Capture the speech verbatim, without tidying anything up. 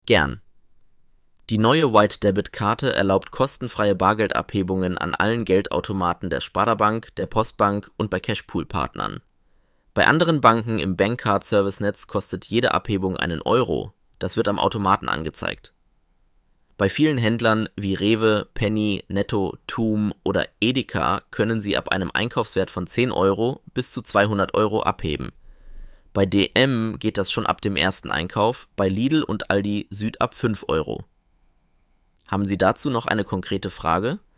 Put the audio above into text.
Gern. Die neue White-Debit-Karte erlaubt kostenfreie Bargeldabhebungen an allen Geldautomaten der Sparda-Bank, der Postbank und bei Cashpool-Partnern. Bei anderen Banken im Bankcard-Service-Netz kostet jede Abhebung einen Euro, das wird am Automaten angezeigt. Bei vielen Händlern wie Rewe, Penny, Netto, TUM oder Edeka können Sie ab einem Einkaufswert von zehn Euro bis zu zweihundert Euro abheben. Bei D M geht das schon ab dem ersten Einkauf, bei Lidl und Aldi Süd ab fünf Euro. Haben Sie dazu noch eine konkrete Frage?